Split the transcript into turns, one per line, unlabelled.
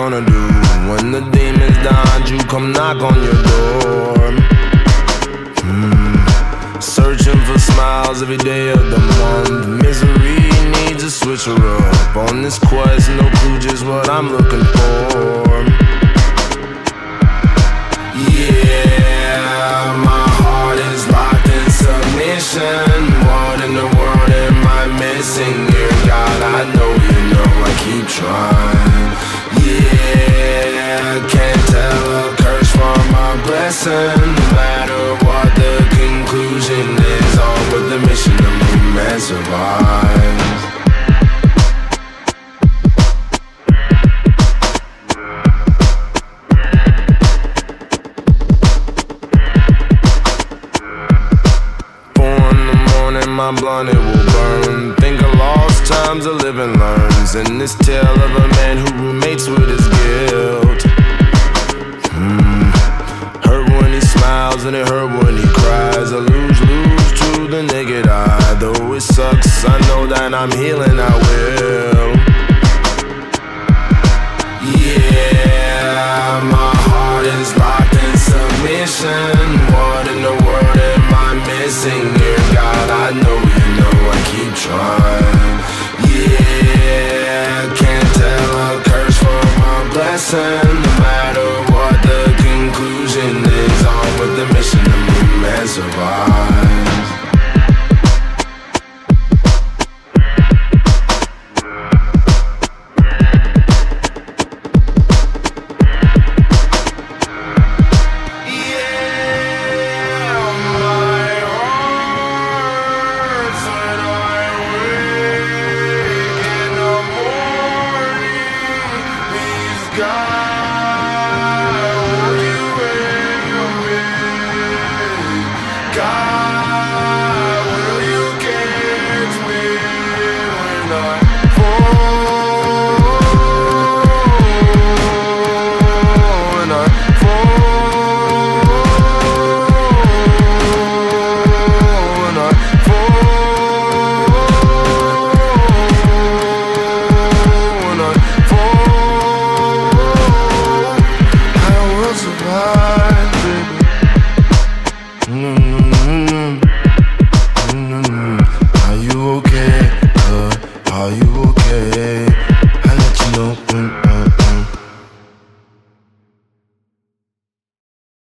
gonna do when the demons dine you come knock on your door? Searching for smiles every day of the month. Misery needs a switcher up. On this quest, no clue just what I'm looking for. Yeah, my heart is locked in submission. What in the world am I missing? Dear God, I know you know I keep trying. Yeah, can't tell a curse from a blessing. No matter what the conclusion is, all with the mission to move and survive. My blunt, it will burn. Think of lost times a living learns. In this tale of a man who roommates with his guilt. Hurt when he smiles and it hurt when he cries. I lose to the naked eye. Though it sucks, I know that I'm healing, I will. Yeah, my heart is locked in submission. What in the world am I missing? Dear God, I know you know I keep trying. Yeah, can't tell a curse from a blessing. No matter what the conclusion is, on with the mission to move and survive. God.